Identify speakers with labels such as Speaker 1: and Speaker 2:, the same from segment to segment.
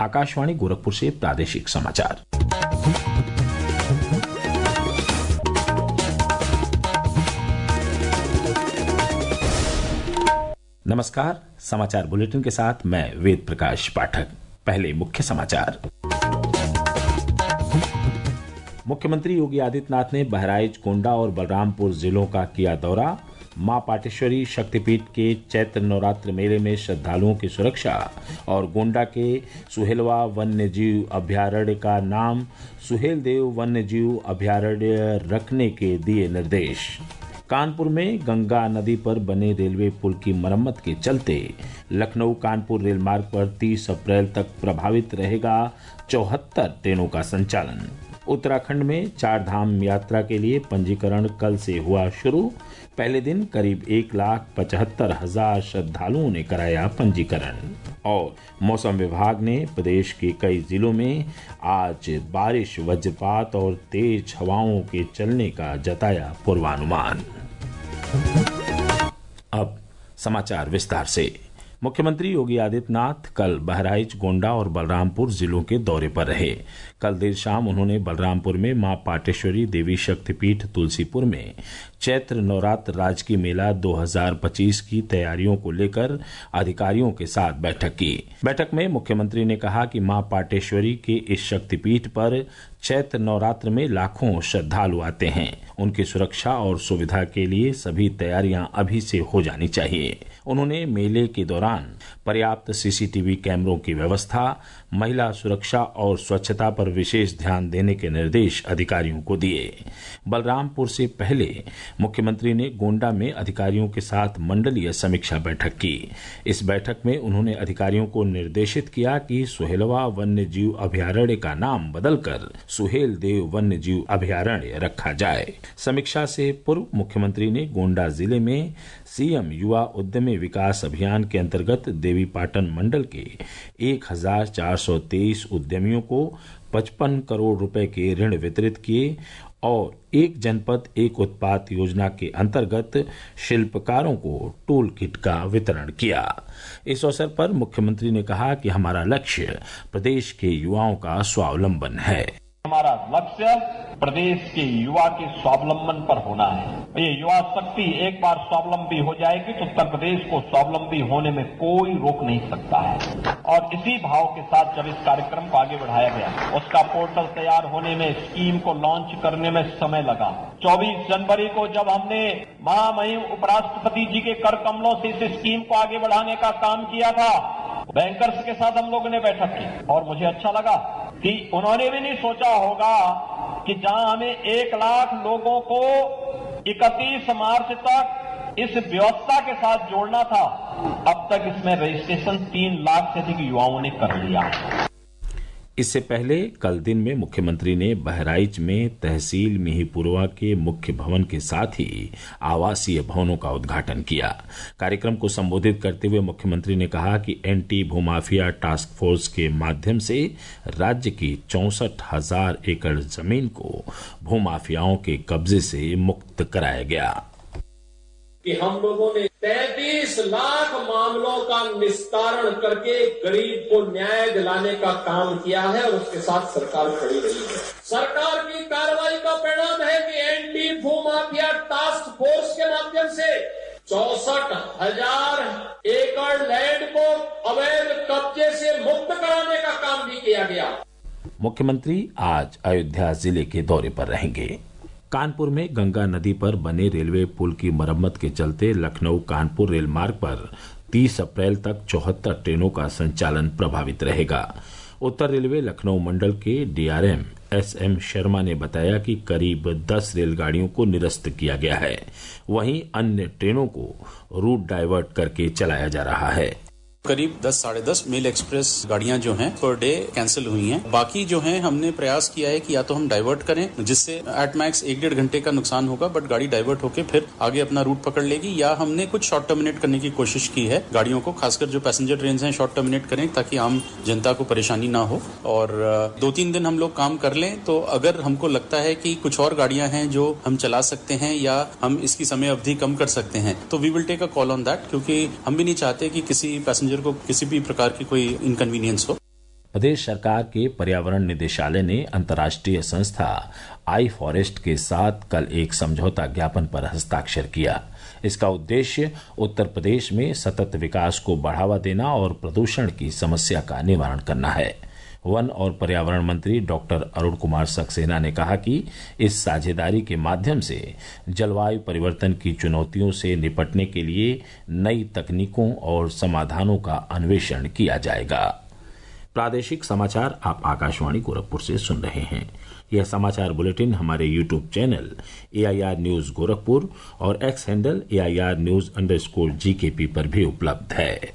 Speaker 1: आकाशवाणी गोरखपुर से प्रादेशिक समाचार। नमस्कार, समाचार बुलेटिन के साथ मैं वेद प्रकाश पाठक। पहले मुख्य समाचार। मुख्यमंत्री योगी आदित्यनाथ ने बहराइच, गोंडा और बलरामपुर जिलों का किया दौरा। मां पाटेश्वरी शक्तिपीठ के चैत्र नवरात्र मेले में श्रद्धालुओं की सुरक्षा और गोंडा के सुहेलवा वन्यजीव अभयारण्य का नाम सुहेलदेव वन्यजीव अभयारण्य रखने के दिए निर्देश। कानपुर में गंगा नदी पर बने रेलवे पुल की मरम्मत के चलते लखनऊ कानपुर रेलमार्ग पर 30 अप्रैल तक प्रभावित रहेगा 74 ट्रेनों का संचालन। उत्तराखंड में 4 धाम यात्रा के लिए पंजीकरण कल से हुआ शुरू। पहले दिन करीब 1,75,000 श्रद्धालुओं ने कराया पंजीकरण। और मौसम विभाग ने प्रदेश के कई जिलों में आज बारिश, वज्रपात और तेज हवाओं के चलने का जताया पूर्वानुमान। अब समाचार विस्तार से। मुख्यमंत्री योगी आदित्यनाथ कल बहराइच, गोंडा और बलरामपुर जिलों के दौरे पर रहे। कल देर शाम उन्होंने बलरामपुर में मां पाटेश्वरी देवी शक्तिपीठ तुलसीपुर में चैत्र नवरात्र राजकीय मेला 2025 की तैयारियों को लेकर अधिकारियों के साथ बैठक की। बैठक में मुख्यमंत्री ने कहा कि मां पाटेश्वरी के इस शक्तिपीठ पर चैत्र नवरात्र में लाखों श्रद्धालु आते हैं। उनकी सुरक्षा और सुविधा के लिए सभी तैयारियां अभी से हो जानी चाहिए। उन्होंने मेले के दौरान पर्याप्त सीसीटीवी कैमरों की व्यवस्था, महिला सुरक्षा और स्वच्छता पर विशेष ध्यान देने के निर्देश अधिकारियों को दिए। बलरामपुर से पहले मुख्यमंत्री ने गोंडा में अधिकारियों के साथ मंडलीय समीक्षा बैठक की। इस बैठक में उन्होंने अधिकारियों को निर्देशित किया कि सुहेलवा वन्यजीव अभयारण्य का नाम बदलकर सुहेलदेव वन्यजीव अभयारण्य रखा जाए। समीक्षा से पूर्व मुख्यमंत्री ने गोंडा जिले में सीएम युवा उद्यमी विकास अभियान के अंतर्गत देवीपाटन मंडल के 1,423 उद्यमियों को 55 करोड़ रुपए के ऋण वितरित किए और एक जनपद एक उत्पाद योजना के अंतर्गत शिल्पकारों को टूल किट का वितरण किया। इस अवसर पर मुख्यमंत्री ने कहा कि हमारा लक्ष्य प्रदेश के युवाओं का स्वावलंबन है।
Speaker 2: हमारा लक्ष्य प्रदेश के युवा के स्वावलंबन पर होना है। ये युवा शक्ति एक बार स्वावलंबी हो जाएगी तो उत्तर प्रदेश को स्वावलंबी होने में कोई रोक नहीं सकता है। और इसी भाव के साथ जब इस कार्यक्रम को आगे बढ़ाया गया, उसका पोर्टल तैयार होने में, स्कीम को लॉन्च करने में समय लगा। 24 जनवरी को जब हमने महामहिम उपराष्ट्रपति जी के कर कमलों से इस स्कीम को आगे बढ़ाने का काम किया था, बैंकर्स के साथ हम लोगों ने बैठक की और मुझे अच्छा लगा कि उन्होंने भी नहीं सोचा होगा कि जहां हमें 1 लाख लोगों को 31 मार्च तक इस व्यवस्था के साथ जोड़ना था, अब तक इसमें रजिस्ट्रेशन 3 लाख से अधिक युवाओं ने कर लिया।
Speaker 1: इससे पहले कल दिन में मुख्यमंत्री ने बहराइच में तहसील मिहीपुरवा के मुख्य भवन के साथ ही आवासीय भवनों का उद्घाटन किया। कार्यक्रम को संबोधित करते हुए मुख्यमंत्री ने कहा कि एंटी भूमाफिया टास्क फोर्स के माध्यम से राज्य की 64,000 एकड़ जमीन को भूमाफियाओं के कब्जे से मुक्त कराया गया।
Speaker 3: कि हम लोगों ने 33 लाख मामलों का निस्तारण करके गरीब को न्याय दिलाने का काम किया है और उसके साथ सरकार खड़ी रही है। सरकार की कार्रवाई का परिणाम है कि एंटी भूमाफिया टास्क फोर्स के माध्यम से 64,000 एकड़ लैंड को अवैध कब्जे से मुक्त कराने का काम भी किया गया।
Speaker 1: मुख्यमंत्री आज अयोध्या जिले के दौरे पर रहेंगे। कानपुर में गंगा नदी पर बने रेलवे पुल की मरम्मत के चलते लखनऊ कानपुर रेल मार्ग पर 30 अप्रैल तक 74 ट्रेनों का संचालन प्रभावित रहेगा। उत्तर रेलवे लखनऊ मंडल के डीआरएम एसएम शर्मा ने बताया कि करीब 10 रेलगाड़ियों को निरस्त किया गया है। वहीं अन्य ट्रेनों को रूट डाइवर्ट करके चलाया जा रहा है।
Speaker 4: करीब 10-10:30 मेल एक्सप्रेस गाड़ियां जो हैं पर डे कैंसिल हुई हैं। बाकी जो हैं हमने प्रयास किया है कि या तो हम डाइवर्ट करें, जिससे एट मैक्स 1-1.5 घंटे का नुकसान होगा, बट गाड़ी डाइवर्ट होकर फिर आगे अपना रूट पकड़ लेगी, या हमने कुछ शॉर्ट टर्मिनेट करने की कोशिश की है गाड़ियों को, खासकर जो पैसेंजर ट्रेन हैं शॉर्ट टर्मिनेट करें ताकि आम जनता को परेशानी ना हो। और 2-3 दिन हम लोग काम कर लें तो अगर हमको लगता है कि कुछ और गाड़ियां हैं जो हम चला सकते हैं या हम इसकी समय अवधि कम कर सकते हैं तो we will take a call on that, क्योंकि हम भी नहीं चाहते कि किसी पैसेंजर को किसी भी प्रकार की कोई इनकन्वीनियंस हो।
Speaker 1: प्रदेश सरकार के पर्यावरण निदेशालय ने अंतर्राष्ट्रीय संस्था आई फॉरेस्ट के साथ कल एक समझौता ज्ञापन पर हस्ताक्षर किया। इसका उद्देश्य उत्तर प्रदेश में सतत विकास को बढ़ावा देना और प्रदूषण की समस्या का निवारण करना है। वन और पर्यावरण मंत्री डॉक्टर अरुण कुमार सक्सेना ने कहा कि इस साझेदारी के माध्यम से जलवायु परिवर्तन की चुनौतियों से निपटने के लिए नई तकनीकों और समाधानों का अन्वेषण किया जाएगा। प्रादेशिक समाचार आप आकाशवाणी गोरखपुर से सुन रहे हैं। यह समाचार बुलेटिन हमारे YouTube channel AIR news Gorakhpur और एक्स हैंडल AIR न्यूज_GKP पर भी उपलब्ध है।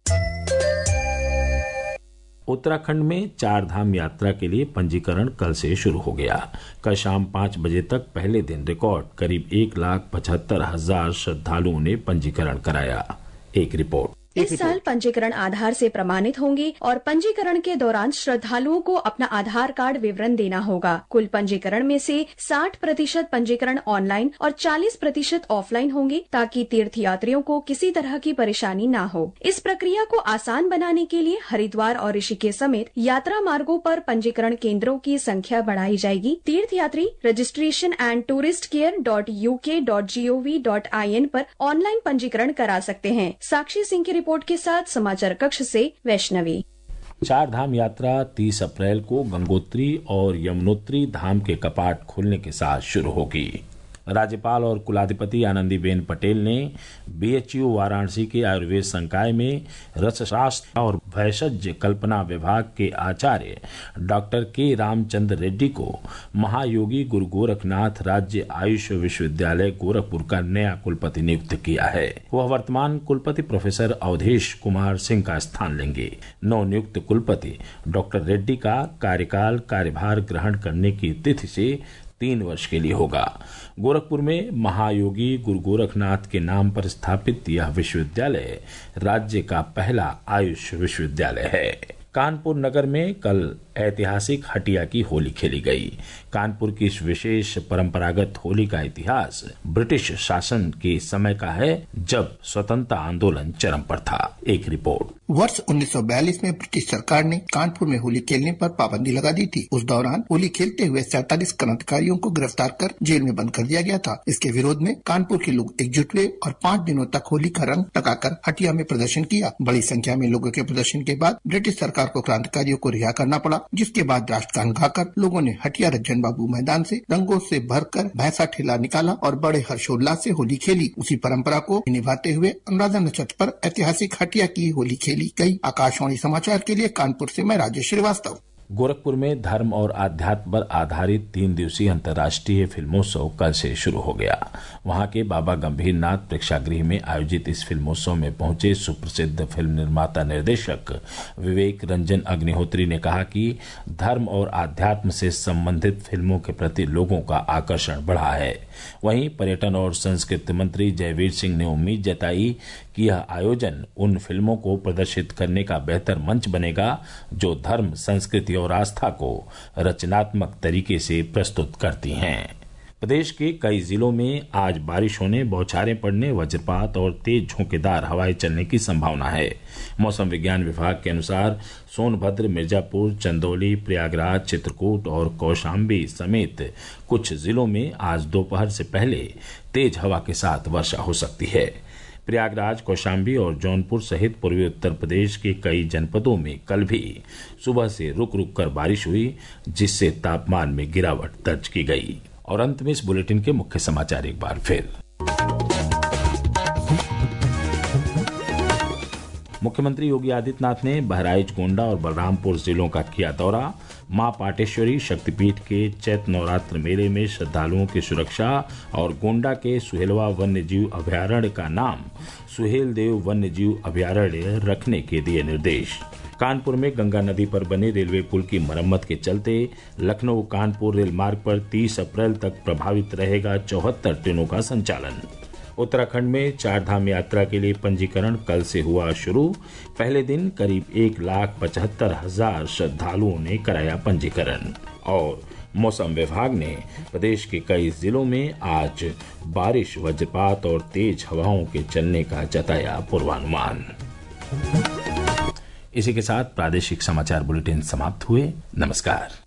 Speaker 1: उत्तराखंड में चार धाम यात्रा के लिए पंजीकरण कल से शुरू हो गया। कल शाम 5 बजे तक पहले दिन रिकॉर्ड करीब 1,75,000 श्रद्धालुओं ने पंजीकरण कराया। एक रिपोर्ट।
Speaker 5: इस साल पंजीकरण आधार से प्रमाणित होंगे और पंजीकरण के दौरान श्रद्धालुओं को अपना आधार कार्ड विवरण देना होगा। कुल पंजीकरण में से 60% पंजीकरण ऑनलाइन और 40% ऑफलाइन होंगे, ताकि तीर्थयात्रियों को किसी तरह की परेशानी न हो। इस प्रक्रिया को आसान बनाने के लिए हरिद्वार और ऋषिकेश समेत यात्रा मार्गों पर पंजीकरण केंद्रों की संख्या बढ़ाई जाएगी। तीर्थयात्री registration and tourist care .uk.gov.in पर ऑनलाइन पंजीकरण करा सकते हैं। साक्षी सिंह की रिपोर्ट के साथ समाचार कक्ष से वैष्णवी।
Speaker 1: चार धाम यात्रा 30 अप्रैल को गंगोत्री और यमुनोत्री धाम के कपाट खुलने के साथ शुरू होगी। राज्यपाल और कुलाधिपति आनंदीबेन पटेल ने BHU वाराणसी के आयुर्वेद संकाय में रसशास्त्र और भैषज कल्पना विभाग के आचार्य डॉक्टर K. रामचंद्र रेड्डी को महायोगी गुरु गोरखनाथ राज्य आयुष विश्वविद्यालय गोरखपुर का नया कुलपति नियुक्त किया है। वह वर्तमान कुलपति प्रोफेसर अवधेश कुमार सिंह का स्थान लेंगे। नवनियुक्त कुलपति डॉक्टर रेड्डी का कार्यकाल कार्यभार ग्रहण करने की तिथि से 3 वर्ष के लिए होगा। गोरखपुर में महायोगी गुरु गोरखनाथ के नाम पर स्थापित यह विश्वविद्यालय राज्य का पहला आयुष विश्वविद्यालय है। कानपुर नगर में कल ऐतिहासिक हटिया की होली खेली गई। कानपुर की इस विशेष परंपरागत होली का इतिहास ब्रिटिश शासन के समय का है, जब स्वतंत्रता आंदोलन चरम पर था। एक रिपोर्ट।
Speaker 6: वर्ष 1942 में ब्रिटिश सरकार ने कानपुर में होली खेलने पर पाबंदी लगा दी थी। उस दौरान होली खेलते हुए 47 क्रांतिकारियों को गिरफ्तार कर जेल में बंद कर दिया गया था। इसके विरोध में कानपुर के लोग एकजुट हुए और 5 दिनों तक होली का रंग लगाकर हटिया में प्रदर्शन किया। बड़ी संख्या में लोगों के प्रदर्शन के बाद ब्रिटिश सरकार को क्रांतिकारियों को रिहा करना पड़ा, जिसके बाद राष्ट्रगान गाकर लोगों ने हटिया रंजन बाबू मैदान से रंगों से भरकर भैंसा ठेला निकाला और बड़े हर्षोल्लास से होली खेली। उसी परंपरा को निभाते हुए अनुराधा नक्षत्र पर ऐतिहासिक हटिया की होली खेली गई। आकाशवाणी समाचार के लिए कानपुर से मैं राजेश श्रीवास्तव।
Speaker 1: गोरखपुर में धर्म और आध्यात्म पर आधारित 3 दिवसीय अंतर्राष्ट्रीय फिल्मोत्सव कल से शुरू हो गया। वहां के बाबा गंभीरनाथ प्रेक्षागृह में आयोजित इस फिल्मोत्सव में पहुंचे सुप्रसिद्ध फिल्म निर्माता निर्देशक विवेक रंजन अग्निहोत्री ने कहा कि धर्म और आध्यात्म से संबंधित फिल्मों के प्रति लोगों का आकर्षण बढ़ा है। वहीं पर्यटन और संस्कृति मंत्री जयवीर सिंह ने उम्मीद जताई कि यह आयोजन उन फिल्मों को प्रदर्शित करने का बेहतर मंच बनेगा जो धर्म, संस्कृति और आस्था को रचनात्मक तरीके से प्रस्तुत करती हैं। प्रदेश के कई जिलों में आज बारिश होने, बौछारें पड़ने, वज्रपात और तेज झोंकेदार हवाएं चलने की संभावना है। मौसम विज्ञान विभाग के अनुसार सोनभद्र, मिर्जापुर, चंदौली, प्रयागराज, चित्रकूट और कौशाम्बी समेत कुछ जिलों में आज दोपहर से पहले तेज हवा के साथ वर्षा हो सकती है। प्रयागराज, कौशाम्बी और जौनपुर सहित पूर्वी उत्तर प्रदेश के कई जनपदों में कल भी सुबह से रुक रुक कर बारिश हुई, जिससे तापमान में गिरावट दर्ज की गई। और अंत में इस बुलेटिन के मुख्य समाचार एक बार फिर। मुख्यमंत्री योगी आदित्यनाथ ने बहराइच, गोंडा और बलरामपुर जिलों का किया दौरा। मां पाटेश्वरी शक्तिपीठ के चैत्र नवरात्र मेले में श्रद्धालुओं की सुरक्षा और गोंडा के सुहेलवा वन्यजीव अभयारण्य का नाम सुहेल देव वन्यजीव अभयारण्य रखने के दिए निर्देश। कानपुर में गंगा नदी पर बने रेलवे पुल की मरम्मत के चलते लखनऊ कानपुर रेल मार्ग पर 30 अप्रैल तक प्रभावित रहेगा 74 ट्रेनों का संचालन। उत्तराखंड में 4 धाम यात्रा के लिए पंजीकरण कल से हुआ शुरू। पहले दिन करीब 1,75,000 श्रद्धालुओं ने कराया पंजीकरण। और मौसम विभाग ने प्रदेश के कई जिलों में आज बारिश, वज्रपात और तेज हवाओं के चलने का जताया पूर्वानुमान। इसी के साथ प्रादेशिक समाचार बुलेटिन समाप्त हुए। नमस्कार।